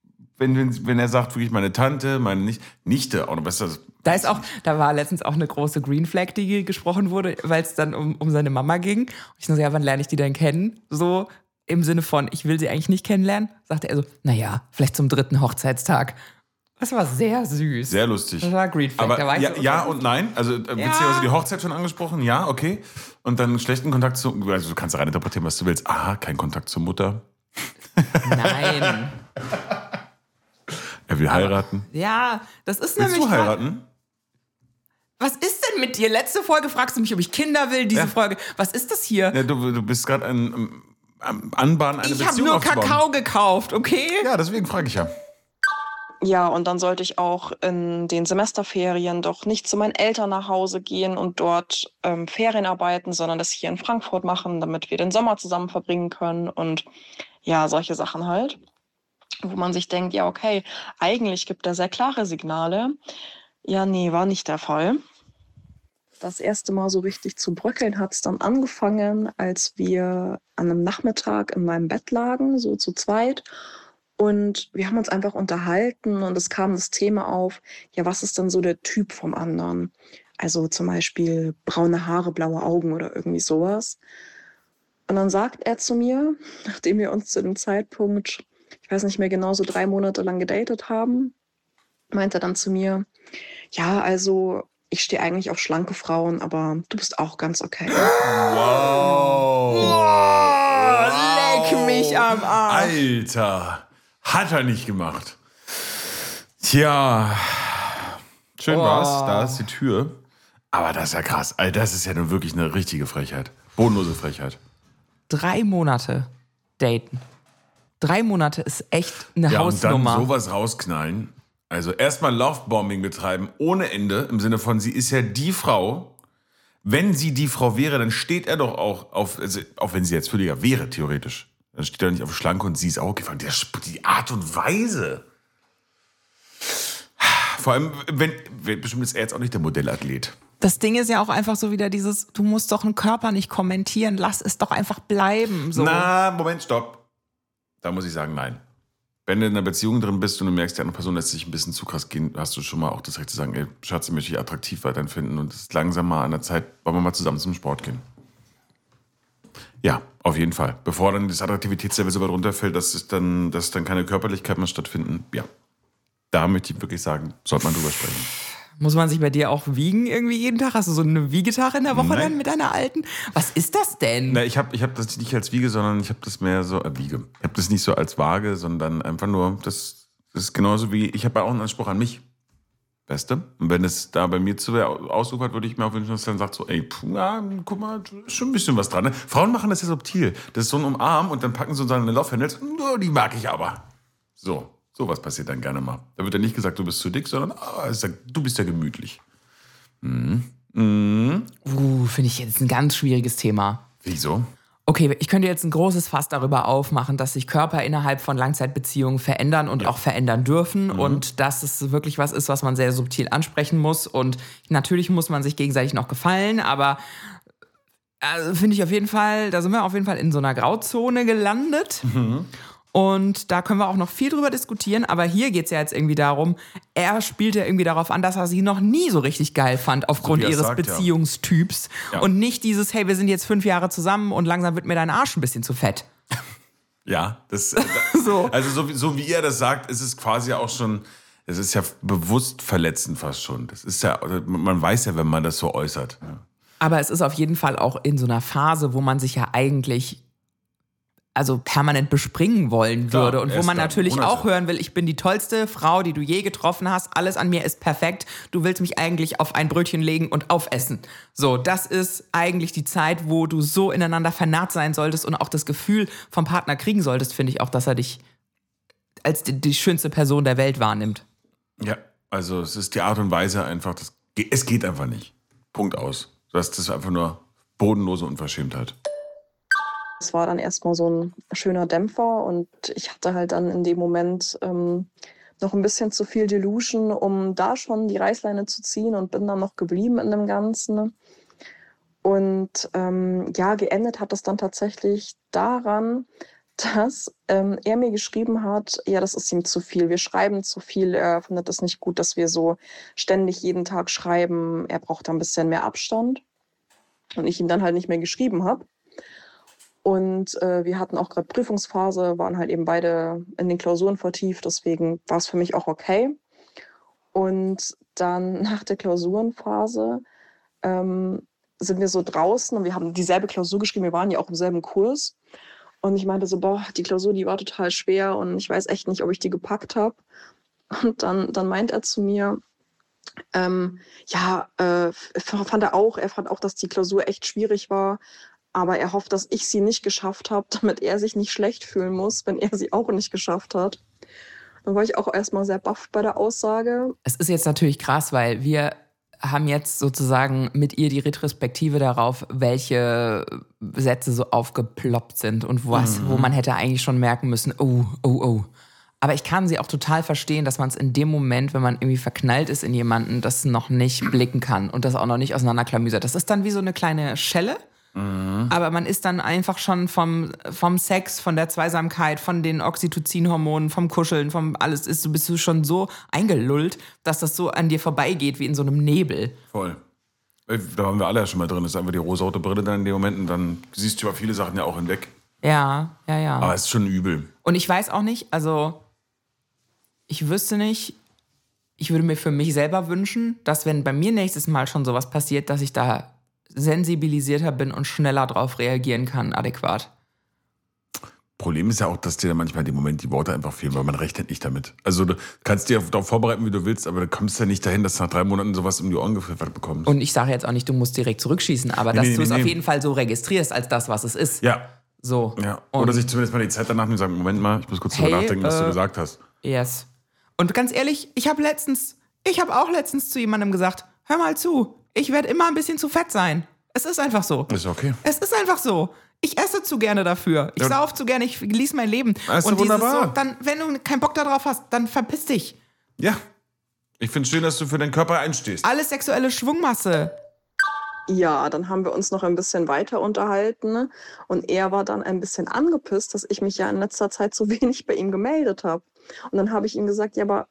wenn er sagt, wirklich meine Tante, meine Nichte, auch noch besser. Da war letztens auch eine große Green Flag, die gesprochen wurde, weil es dann um seine Mama ging. Und ich so, ja, wann lerne ich die denn kennen? So im Sinne von, ich will sie eigentlich nicht kennenlernen. Sagte er so, naja, vielleicht zum 3. Hochzeitstag. Das war sehr süß. Sehr lustig. Das war Green Flag. Aber da war ja und nein. Also witzigerweise die Hochzeit schon angesprochen, ja, okay. Und dann schlechten Kontakt also du kannst rein interpretieren, was du willst. Aha, kein Kontakt zur Mutter. Nein. Er will heiraten. Ja, das ist Willst nämlich... du heiraten? Was ist denn mit dir? Letzte Folge fragst du mich, ob ich Kinder will. Diese Folge, was ist das hier? Ja, du bist gerade am Anbahnen eine Beziehung Ich habe nur aufzubauen. Kakao gekauft, okay? Ja, deswegen frage ich ja. Ja, und dann sollte ich auch in den Semesterferien doch nicht zu meinen Eltern nach Hause gehen und dort Ferien arbeiten, sondern das hier in Frankfurt machen, damit wir den Sommer zusammen verbringen können und ja, solche Sachen halt. Wo man sich denkt, ja, okay, eigentlich gibt er sehr klare Signale. Ja, nee, war nicht der Fall. Das erste Mal so richtig zu bröckeln hat es dann angefangen, als wir an einem Nachmittag in meinem Bett lagen, so zu zweit. Und wir haben uns einfach unterhalten und es kam das Thema auf, ja, was ist denn so der Typ vom anderen? Also zum Beispiel braune Haare, blaue Augen oder irgendwie sowas. Und dann sagt er zu mir, nachdem wir uns zu dem Zeitpunkt, ich weiß nicht mehr genau, so 3 Monate lang gedatet haben, meint er dann zu mir, ja, also ich stehe eigentlich auf schlanke Frauen, aber du bist auch ganz okay. Wow. Leck mich am Arsch. Alter. Hat er nicht gemacht. Tja. Schön war's. Da ist die Tür. Aber das ist ja krass. Alter, das ist ja nun wirklich eine richtige Frechheit. Bodenlose Frechheit. 3 Monate daten. 3 Monate ist echt eine Hausnummer. Und dann sowas rausknallen. Also erstmal Lovebombing betreiben ohne Ende. Im Sinne von, sie ist ja die Frau. Wenn sie die Frau wäre, dann steht er doch auch auf, also auch wenn sie jetzt völliger wäre, theoretisch. Dann steht er nicht auf Schlanke und sie ist auch gefallen. Die Art und Weise. Vor allem, bestimmt ist er jetzt auch nicht der Modellathlet. Das Ding ist ja auch einfach so wieder dieses, du musst doch einen Körper nicht kommentieren, lass es doch einfach bleiben. So. Na, Moment, stopp. Da muss ich sagen, nein. wenn du in einer Beziehung drin bist und du merkst, die andere Person lässt sich ein bisschen zu krass gehen, hast du schon mal auch das Recht zu sagen, ey, Schatz, ich möchte dich attraktiv weiterhin finden und es ist langsam mal an der Zeit, wollen wir mal zusammen zum Sport gehen. Ja, auf jeden Fall. Bevor dann das Attraktivitätslevel so weit runterfällt, dass dann keine Körperlichkeit mehr stattfinden, ja. Da möchte ich wirklich sagen, sollte man drüber sprechen. Muss man sich bei dir auch wiegen irgendwie jeden Tag? Hast du so eine Wiegetag in der Woche Nein. dann mit deiner Alten? Was ist das denn? Na, ich hab das nicht als Wiege, sondern ich habe das mehr so Wiege. Ich habe das nicht so als Waage, sondern einfach nur, das ist genauso wie, ich habe ja auch einen Anspruch an mich. Weißt du? Und wenn es da bei mir zu ausufert, würde ich mir auch wünschen, dass dann sagt so, ey, ja, guck mal, ist schon ein bisschen was dran. Ne? Frauen machen das ja subtil. Das ist so ein Umarm und dann packen sie so seine Love Handles, oh, die mag ich aber. Sowas passiert dann gerne mal. Da wird ja nicht gesagt, du bist zu dick, sondern du bist ja gemütlich. Finde ich jetzt ein ganz schwieriges Thema. Wieso? Okay, ich könnte jetzt ein großes Fass darüber aufmachen, dass sich Körper innerhalb von Langzeitbeziehungen verändern und auch verändern dürfen und dass es wirklich was ist, was man sehr subtil ansprechen muss. Und natürlich muss man sich gegenseitig noch gefallen, aber finde ich auf jeden Fall, da sind wir auf jeden Fall in so einer Grauzone gelandet. Und da können wir auch noch viel drüber diskutieren, aber hier geht es ja jetzt irgendwie darum, er spielt ja irgendwie darauf an, dass er sie noch nie so richtig geil fand aufgrund So wie er ihres sagt, Beziehungstyps. Ja. Und nicht dieses, hey, wir sind jetzt 5 Jahre zusammen und langsam wird mir dein Arsch ein bisschen zu fett. Ja, das, So. also so wie er das sagt, ist es quasi auch schon, es ist ja bewusst verletzend fast schon. Das ist ja, man weiß ja, wenn man das so äußert. Ja. Aber es ist auf jeden Fall auch in so einer Phase, wo man sich ja eigentlich permanent bespringen wollen Klar, würde und wo erst man dann, natürlich Monate. auch hören will, ich bin die tollste Frau, die du je getroffen hast, alles an mir ist perfekt, du willst mich eigentlich auf ein Brötchen legen und aufessen. So, das ist eigentlich die Zeit, wo du so ineinander vernarrt sein solltest und auch das Gefühl vom Partner kriegen solltest, finde ich auch, dass er dich als die schönste Person der Welt wahrnimmt. Ja, also es ist die Art und Weise einfach, es geht einfach nicht. Punkt aus. Das ist einfach nur bodenlose Unverschämtheit. Es war dann erstmal so ein schöner Dämpfer und ich hatte halt dann in dem Moment noch ein bisschen zu viel Delusion, um da schon die Reißleine zu ziehen und bin dann noch geblieben in dem Ganzen. Und geendet hat das dann tatsächlich daran, dass er mir geschrieben hat, ja, das ist ihm zu viel, wir schreiben zu viel, er findet es nicht gut, dass wir so ständig jeden Tag schreiben, er braucht da ein bisschen mehr Abstand. Und ich ihm dann halt nicht mehr geschrieben habe. Und wir hatten auch gerade Prüfungsphase, waren halt eben beide in den Klausuren vertieft, deswegen war es für mich auch okay. Und dann nach der Klausurenphase sind wir so draußen und wir haben dieselbe Klausur geschrieben, wir waren ja auch im selben Kurs. Und ich meinte so, die Klausur, die war total schwer und ich weiß echt nicht, ob ich die gepackt habe. Und dann meint er zu mir, fand er auch, dass die Klausur echt schwierig war. Aber er hofft, dass ich sie nicht geschafft habe, damit er sich nicht schlecht fühlen muss, wenn er sie auch nicht geschafft hat. Dann war ich auch erstmal sehr baff bei der Aussage. Es ist jetzt natürlich krass, weil wir haben jetzt sozusagen mit ihr die Retrospektive darauf, welche Sätze so aufgeploppt sind und wo man hätte eigentlich schon merken müssen, oh. Aber ich kann sie auch total verstehen, dass man es in dem Moment, wenn man irgendwie verknallt ist in jemanden, das noch nicht blicken kann und das auch noch nicht auseinanderklamüsert. Das ist dann wie so eine kleine Schelle. Aber man ist dann einfach schon vom Sex, von der Zweisamkeit, von den Oxytocin-Hormonen, vom Kuscheln, vom alles bist du schon so eingelullt, dass das so an dir vorbeigeht wie in so einem Nebel. Voll. Da waren wir alle ja schon mal drin. Das ist einfach die rosarote Brille dann in dem Moment und dann siehst du über viele Sachen ja auch hinweg. Ja. Aber es ist schon übel. Und ich weiß auch nicht, ich wüsste nicht, ich würde mir für mich selber wünschen, dass wenn bei mir nächstes Mal schon sowas passiert, dass ich da sensibilisierter bin und schneller drauf reagieren kann, adäquat. Problem ist ja auch, dass dir dann manchmal in dem Moment die Worte einfach fehlen, weil man rechnet nicht damit. Also du kannst dir darauf vorbereiten, wie du willst, aber du kommst ja nicht dahin, dass du nach 3 Monaten sowas um die Ohren gepfeffert bekommst. Und ich sage jetzt auch nicht, du musst direkt zurückschießen, aber dass du es auf jeden Fall so registrierst als das, was es ist. Ja. So. Ja. Oder sich zumindest mal die Zeit danach und sagen, Moment mal, ich muss kurz drüber nachdenken, was du gesagt hast. Yes. Und ganz ehrlich, ich habe auch letztens zu jemandem gesagt, hör mal zu, ich werde immer ein bisschen zu fett sein. Es ist einfach so. Ist okay. Es ist einfach so. Ich esse zu gerne dafür. Ich sauf zu gerne, ich genieße mein Leben. Also und wunderbar. so, dann, wenn du keinen Bock darauf hast, dann verpiss dich. Ja. Ich finde es schön, dass du für deinen Körper einstehst. Alles sexuelle Schwungmasse. ja, dann haben wir uns noch ein bisschen weiter unterhalten und er war dann ein bisschen angepisst, dass ich mich ja in letzter Zeit so wenig bei ihm gemeldet habe. Und dann habe ich ihm gesagt, ja, aber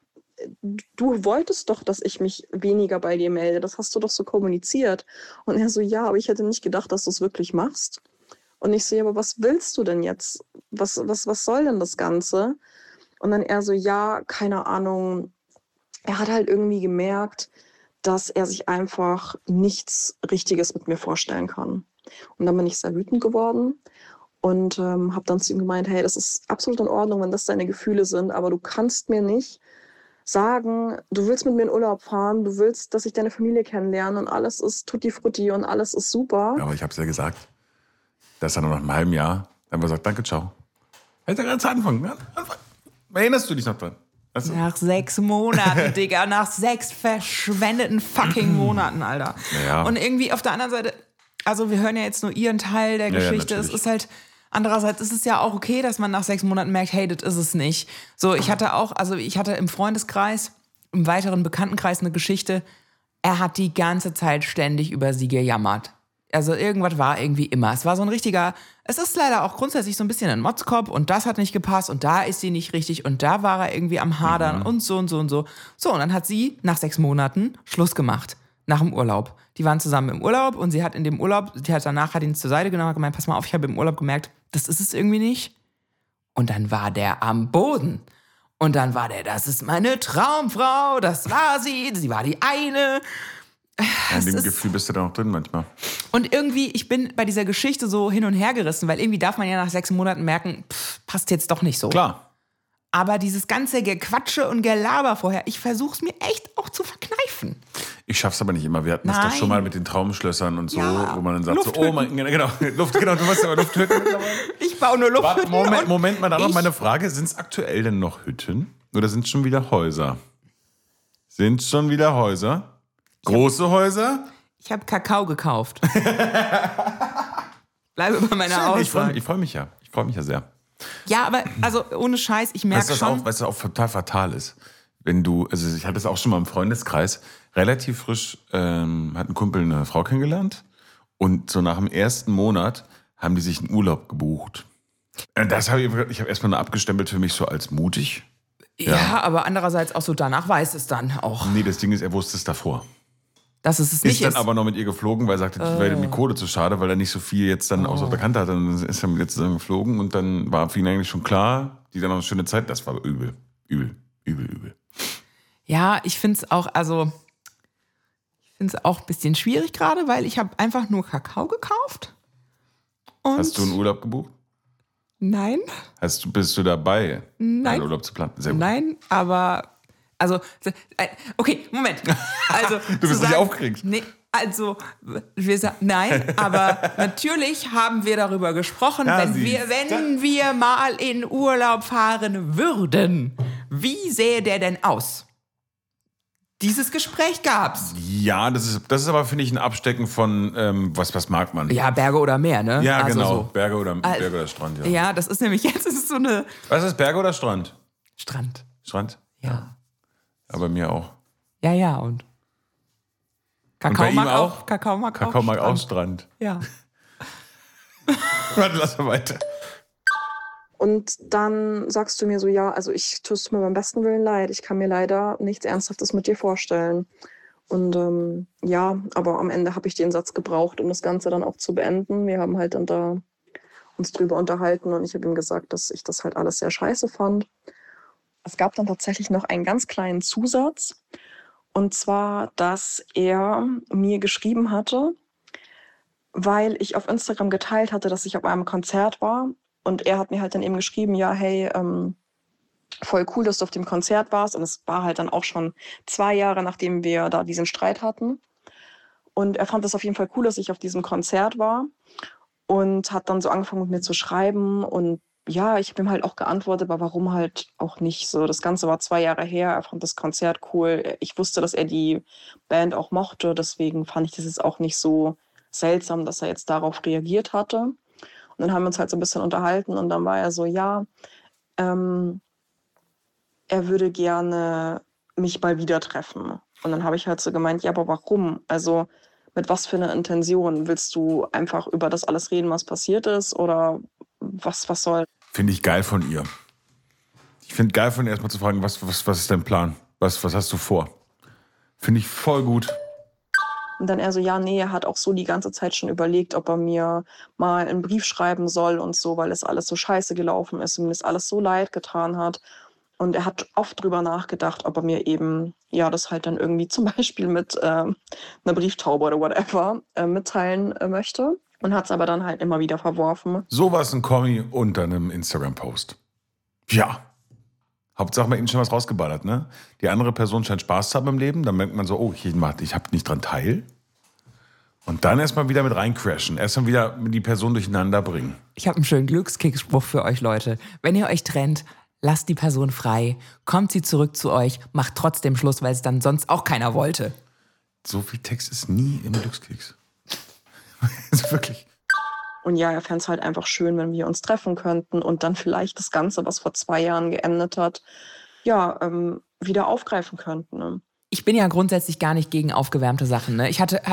du wolltest doch, dass ich mich weniger bei dir melde. Das hast du doch so kommuniziert. Und er so, ja, aber ich hätte nicht gedacht, dass du es wirklich machst. Und ich so, ja, aber was willst du denn jetzt? Was soll denn das Ganze? Und dann er so, ja, keine Ahnung. Er hat halt irgendwie gemerkt, dass er sich einfach nichts Richtiges mit mir vorstellen kann. Und dann bin ich sehr wütend geworden und habe dann zu ihm gemeint, hey, das ist absolut in Ordnung, wenn das deine Gefühle sind, aber du kannst mir nicht sagen, du willst mit mir in Urlaub fahren, du willst, dass ich deine Familie kennenlerne und alles ist tutti frutti und alles ist super. Aber ich habe es ja gesagt, dass er nach einem halben Jahr einfach sagt, danke, ciao. Hätte er ganz anfangen. Erinnerst du dich noch dran? Weißt du? Nach 6 Monaten, Digga. Nach 6 verschwendeten fucking Monaten, Alter. Ja. Und irgendwie auf der anderen Seite, also wir hören ja jetzt nur ihren Teil der Geschichte. Es ist halt, andererseits ist es ja auch okay, dass man nach 6 Monaten merkt, hey, das ist es nicht. So, ich hatte im Freundeskreis, im weiteren Bekanntenkreis eine Geschichte. Er hat die ganze Zeit ständig über sie gejammert. Also irgendwas war irgendwie immer. Es war so ein richtiger, es ist leider auch grundsätzlich so ein bisschen ein Motzkopf und das hat nicht gepasst und da ist sie nicht richtig und da war er irgendwie am Hadern und so und so und so. So, und dann hat sie nach 6 Monaten Schluss gemacht. Nach dem Urlaub. Die waren zusammen im Urlaub und sie hat in dem Urlaub, hat ihn zur Seite genommen und gemeint, pass mal auf, ich habe im Urlaub gemerkt, das ist es irgendwie nicht. Und dann war der am Boden. Und dann war der, das ist meine Traumfrau, das war sie war die eine. In dem Gefühl bist du da noch drin manchmal. Und irgendwie, ich bin bei dieser Geschichte so hin und her gerissen, weil irgendwie darf man ja nach 6 Monaten merken, passt jetzt doch nicht so. Klar. Aber dieses ganze Gequatsche und Gelaber vorher, ich versuch's mir echt auch zu verkneifen. Ich schaff's aber nicht immer. Wir hatten das doch schon mal mit den Traumschlössern und so, Ja, wo man dann sagt, so, Lufthütten. oh mein, genau, du warst aber Lufthütten mittlerweile. Ich baue nur Lufthütten. Moment mal, da noch meine Frage. Sind es aktuell denn noch Hütten oder sind es schon wieder Häuser? Sind es schon wieder Häuser? Große Häuser? Ich habe Kakao gekauft. Bleibe bei meiner Aussage. Ich freu mich ja. Ich freue mich ja sehr. Ja, aber also ohne Scheiß, ich merke schon. Weißt du, auch total fatal ist? Wenn du, also ich hatte es auch schon mal im Freundeskreis, relativ frisch hat ein Kumpel eine Frau kennengelernt und so nach dem ersten Monat haben die sich einen Urlaub gebucht. Das habe ich habe erstmal nur abgestempelt für mich so als mutig. Ja, aber andererseits auch so danach weiß es dann auch, Nee, das Ding ist, er wusste es davor. dass es Ist nicht dann ist. aber noch mit ihr geflogen, weil er sagte, das wäre ihm die Kohle zu schade, weil er nicht so viel jetzt dann auch so bekannt hat. Dann ist er mit ihr zusammen geflogen und dann war für ihn eigentlich schon klar, die dann noch eine schöne Zeit, das war übel. Ja, ich finde es auch, ein bisschen schwierig gerade, weil ich habe einfach nur Kakao gekauft. Und Hast du einen Urlaub gebucht? Nein, Bist du dabei, Nein. einen Urlaub zu planen? Sehr gut. nein, aber, okay, Moment. Also, Du bist nicht aufgeregt. Nee, also, nein, aber natürlich haben wir darüber gesprochen, Ja, wenn wir mal in Urlaub fahren würden. Wie sähe der denn aus? Dieses Gespräch gab's. Ja, das ist aber, finde ich, ein Abstecken von, was mag man? Ja, Berge oder Meer, ne? Ja, Also genau. so. Berge oder Strand, ja. Ja, das ist nämlich jetzt ist so eine Was ist Berge oder Strand? Strand. Strand? Ja. Aber mir auch. Ja, und Kakao bei ihm mag auch? Kakao mag Kakao mag auch Strand. Strand. Ja. Warte, lass mal weiter. Und dann sagst du mir so, ja, also ich tue es mir beim besten Willen leid. Ich kann mir leider nichts Ernsthaftes mit dir vorstellen. Und ja, aber am Ende habe ich den Satz gebraucht, um das Ganze dann auch zu beenden. Wir haben halt dann da uns drüber unterhalten und ich habe ihm gesagt, dass ich das halt alles sehr scheiße fand. Es gab dann tatsächlich noch einen ganz kleinen Zusatz. Und zwar, dass er mir geschrieben hatte, weil ich auf Instagram geteilt hatte, dass ich auf einem Konzert war. Und er hat mir halt dann eben geschrieben, ja, hey, voll cool, dass du auf dem Konzert warst. Und es war halt dann auch schon 2 Jahre, nachdem wir da diesen Streit hatten. Und er fand es auf jeden Fall cool, dass ich auf diesem Konzert war. Und hat dann so angefangen mit mir zu schreiben. Und ja, ich habe ihm halt auch geantwortet, aber warum halt auch nicht so. Das Ganze war 2 Jahre her, er fand das Konzert cool. Ich wusste, dass er die Band auch mochte. Deswegen fand ich das jetzt auch nicht so seltsam, dass er jetzt darauf reagiert hatte. Und dann haben wir uns halt so ein bisschen unterhalten und dann war er so, ja, er würde gerne mich mal wieder treffen. Und dann habe ich halt so gemeint, ja, aber warum? Also mit was für einer Intention? Willst du einfach über das alles reden, was passiert ist? Oder was soll? Finde ich geil von ihr. Ich finde geil von ihr erstmal zu fragen, was ist dein Plan? Was hast du vor? Finde ich voll gut. Und dann er so, ja, nee, er hat auch so die ganze Zeit schon überlegt, ob er mir mal einen Brief schreiben soll und so, weil es alles so scheiße gelaufen ist und mir das alles so leid getan hat. Und er hat oft drüber nachgedacht, ob er mir eben, ja, das halt dann irgendwie zum Beispiel mit einer Brieftaube oder whatever mitteilen möchte. Und hat es aber dann halt immer wieder verworfen. So war es ein Kommi unter einem Instagram-Post. Ja. Hauptsache bei ihnen schon was rausgeballert, ne? Die andere Person scheint Spaß zu haben im Leben. Dann merkt man so, oh, ich habe nicht dran teil. Und dann erstmal wieder mit reincrashen. Erstmal wieder die Person durcheinander bringen. Ich habe einen schönen Glückskickspruch für euch, Leute. Wenn ihr euch trennt, lasst die Person frei. Kommt sie zurück zu euch, macht trotzdem Schluss, weil es dann sonst auch keiner wollte. So viel Text ist nie im Glückskeks. Also wirklich. Und ja, er fände es halt einfach schön, wenn wir uns treffen könnten und dann vielleicht das Ganze, was vor 2 Jahren geendet hat, ja, wieder aufgreifen könnten. Ne? Ich bin ja grundsätzlich gar nicht gegen aufgewärmte Sachen. Ne? Ich habe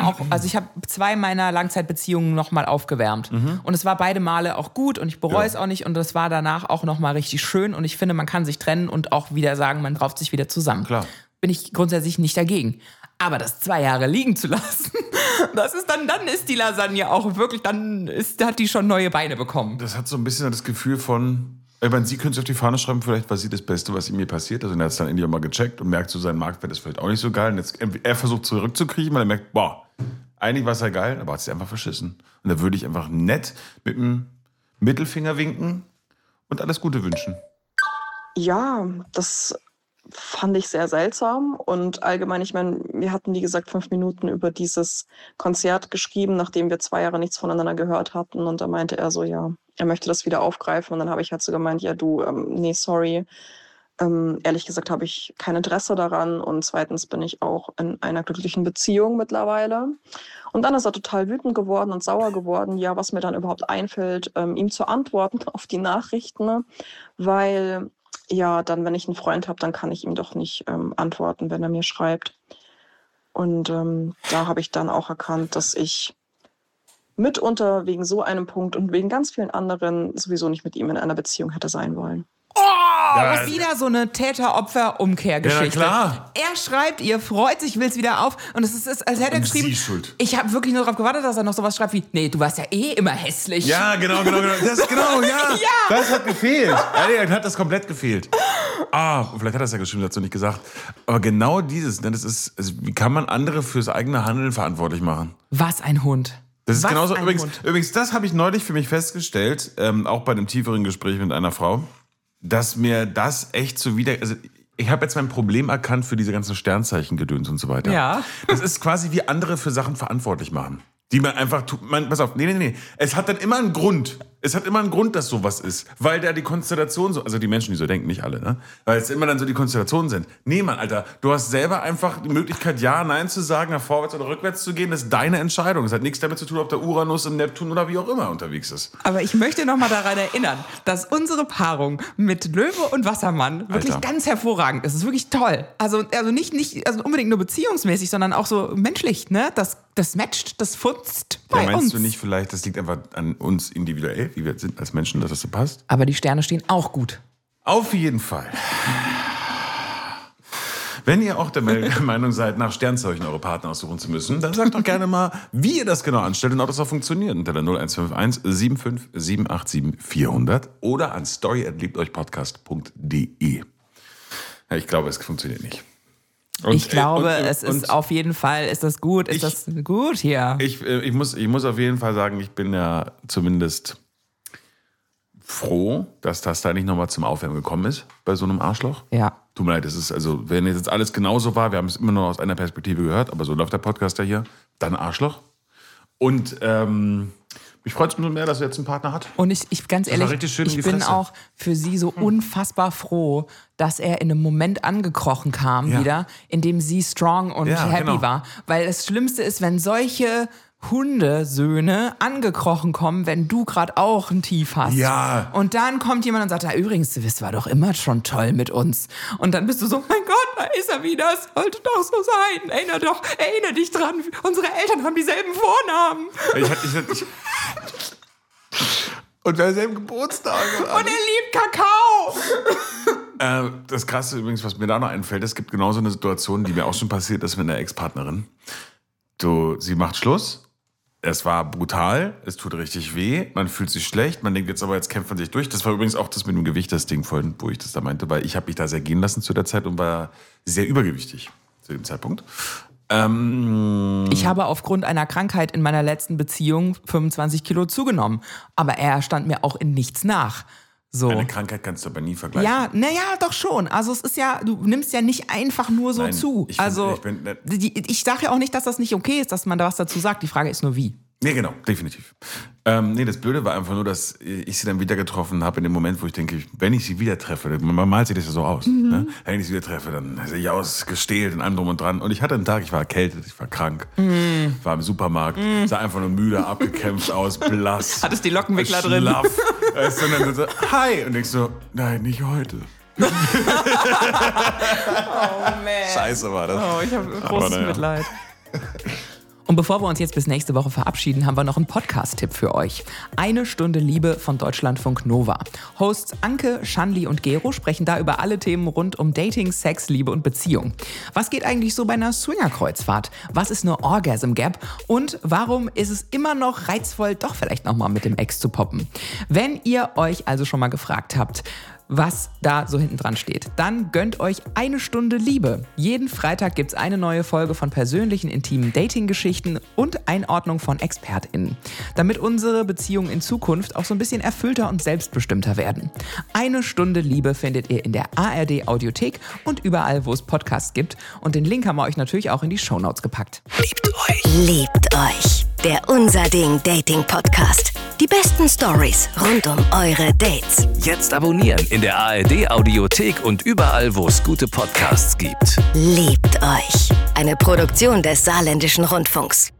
2 meiner Langzeitbeziehungen nochmal aufgewärmt. Und es war beide Male auch gut und ich bereue es auch nicht. Und das war danach auch nochmal richtig schön. Und ich finde, man kann sich trennen und auch wieder sagen, man rauft sich wieder zusammen. Klar. Bin ich grundsätzlich nicht dagegen. Aber das 2 Jahre liegen zu lassen, das ist dann ist die Lasagne auch wirklich, hat die schon neue Beine bekommen. Das hat so ein bisschen das Gefühl von, ich meine, sie können es auf die Fahne schreiben, vielleicht war sie das Beste, was ihm je passiert ist. Und er hat es dann endlich mal gecheckt und merkt, so sein Marktwert ist vielleicht auch nicht so geil. Und jetzt er versucht zurückzukriechen, weil er merkt, boah, eigentlich war es ja geil, aber hat es einfach verschissen. Und da würde ich einfach nett mit dem Mittelfinger winken und alles Gute wünschen. Ja, das fand ich sehr seltsam und allgemein, ich meine, wir hatten, wie gesagt, 5 Minuten über dieses Konzert geschrieben, nachdem wir 2 Jahre nichts voneinander gehört hatten und da meinte er so, ja, er möchte das wieder aufgreifen und dann habe ich halt so gemeint, ja du, nee, sorry, ehrlich gesagt habe ich kein Interesse daran und zweitens bin ich auch in einer glücklichen Beziehung mittlerweile. Und dann ist er total wütend geworden und sauer geworden, ja, was mir dann überhaupt einfällt, ihm zu antworten auf die Nachrichten, weil ja, dann, wenn ich einen Freund habe, dann kann ich ihm doch nicht antworten, wenn er mir schreibt. Und da habe ich dann auch erkannt, dass ich mitunter wegen so einem Punkt und wegen ganz vielen anderen sowieso nicht mit ihm in einer Beziehung hätte sein wollen. Oh, wieder so eine Täter-Opfer-Umkehrgeschichte. Ja, klar. Er schreibt, ihr freut sich, will es wieder auf. Und es ist, als hätte er geschrieben, sie ist schuld. Ich habe wirklich nur darauf gewartet, dass er noch sowas schreibt wie, nee, du warst ja eh immer hässlich. Ja, genau. Das hat gefehlt. Ja, hat das komplett gefehlt. Vielleicht hat er es ja geschrieben, dazu nicht gesagt. Aber genau dieses, das ist, also, wie kann man andere fürs eigene Handeln verantwortlich machen? Was ein Hund. Das ist Was genauso. ein Hund. Übrigens, das habe ich neulich für mich festgestellt, auch bei einem tieferen Gespräch mit einer Frau, dass mir das echt also ich habe jetzt mein Problem erkannt für diese ganzen Sternzeichen-Gedöns und so weiter. Ja. Das ist quasi wie andere für Sachen verantwortlich machen. Die man einfach tut. Pass auf, nee. Es hat dann immer einen Grund. Es hat immer einen Grund, dass sowas ist. Weil da die Konstellation so, also die Menschen, die so denken, nicht alle, ne? Weil es immer dann so die Konstellationen sind. Nee, Mann, Alter, du hast selber einfach die Möglichkeit, ja, nein zu sagen, nach vorwärts oder rückwärts zu gehen. Das ist deine Entscheidung. Es hat nichts damit zu tun, ob der Uranus und Neptun oder wie auch immer unterwegs ist. Aber ich möchte noch mal daran erinnern, dass unsere Paarung mit Löwe und Wassermann wirklich Alter. ganz hervorragend ist. Es ist wirklich toll. Also nicht unbedingt nur beziehungsmäßig, sondern auch so menschlich, ne? Das matcht, das funzt bei Ja, meinst uns. du nicht vielleicht, das liegt einfach an uns individuell, wie wir sind als Menschen, dass das so passt? Aber die Sterne stehen auch gut. Auf jeden Fall. Wenn ihr auch der Meinung seid, nach Sternzeichen eure Partner aussuchen zu müssen, dann sagt doch gerne mal, wie ihr das genau anstellt und ob das auch funktioniert. Unter der 0151 75 787 400 oder an story@liebteuchpodcast.de. Ja, ich glaube, es funktioniert nicht. Ich glaube, es ist auf jeden Fall, ist das gut hier. Ich muss auf jeden Fall sagen, ich bin ja zumindest froh, dass das da nicht nochmal zum Aufwärmen gekommen ist bei so einem Arschloch. Ja. Tut mir leid, also wenn jetzt alles genauso war, wir haben es immer nur aus einer Perspektive gehört, aber so läuft der Podcast ja hier, dann Arschloch. Und mich freut es umso mehr, dass er jetzt einen Partner hat. Und ich ganz ehrlich, richtig schön in die ich bin Fresse. auch für sie so unfassbar froh, dass er in einem Moment angekrochen kam Ja. wieder, in dem sie strong und Ja, happy genau. war. Weil das Schlimmste ist, wenn solche Hundesöhne angekrochen kommen, wenn du gerade auch ein Tief hast. Ja. Und dann kommt jemand und sagt, ja, übrigens, das war doch immer schon toll mit uns. Und dann bist du so, mein Gott, da ist er wieder, es sollte doch so sein. Erinnere dich dran, unsere Eltern haben dieselben Vornamen. Und derselben Geburtstag. Und er liebt Kakao. Das Krasse übrigens, was mir da noch einfällt, es gibt genau so eine Situation, die mir auch schon passiert ist mit einer Ex-Partnerin. Sie macht Schluss. Es war brutal, es tut richtig weh, man fühlt sich schlecht, man denkt jetzt aber, jetzt kämpft man sich durch. Das war übrigens auch das mit dem Gewicht, das Ding vorhin, wo ich das da meinte, weil ich habe mich da sehr gehen lassen zu der Zeit und war sehr übergewichtig zu dem Zeitpunkt. Ich habe aufgrund einer Krankheit in meiner letzten Beziehung 25 Kilo zugenommen, aber er stand mir auch in nichts nach. So. Eine Krankheit kannst du aber nie vergleichen. Ja, naja, doch schon. Also es ist ja, du nimmst ja nicht einfach nur so zu. Ich sage ja auch nicht, dass das nicht okay ist, dass man da was dazu sagt. Die Frage ist nur wie. Nee, genau, definitiv. Das Blöde war einfach nur, dass ich sie dann wieder getroffen habe in dem Moment, wo ich denke, wenn ich sie wieder treffe, man malt sich das ja so aus, ne? Wenn ich sie wieder treffe, dann sehe ich aus, gestählt und allem drum und dran. Und ich hatte einen Tag, ich war erkältet, ich war krank, war im Supermarkt, sah einfach nur müde, abgekämpft aus, blass. Hattest die Lockenwickler drin? Schlaff. Und dann so, hi! Und ich so, nein, nicht heute. Oh man. Scheiße war das. Oh, ich habe großes Mitleid. Und bevor wir uns jetzt bis nächste Woche verabschieden, haben wir noch einen Podcast-Tipp für euch. 1 Stunde Liebe von Deutschlandfunk Nova. Hosts Anke, Shanli und Gero sprechen da über alle Themen rund um Dating, Sex, Liebe und Beziehung. Was geht eigentlich so bei einer Swinger-Kreuzfahrt? Was ist eine Orgasm Gap? Und warum ist es immer noch reizvoll, doch vielleicht nochmal mit dem Ex zu poppen? Wenn ihr euch also schon mal gefragt habt, was da so hinten dran steht, dann gönnt euch 1 Stunde Liebe. Jeden Freitag gibt's eine neue Folge von persönlichen, intimen Dating-Geschichten und Einordnung von ExpertInnen. Damit unsere Beziehungen in Zukunft auch so ein bisschen erfüllter und selbstbestimmter werden. 1 Stunde Liebe findet ihr in der ARD-Audiothek und überall, wo es Podcasts gibt. Und den Link haben wir euch natürlich auch in die Shownotes gepackt. Liebt euch. Liebt euch. Der Unser Ding Dating Podcast. Die besten Stories rund um eure Dates. Jetzt abonnieren in der ARD-Audiothek und überall, wo es gute Podcasts gibt. Liebt euch. Eine Produktion des Saarländischen Rundfunks.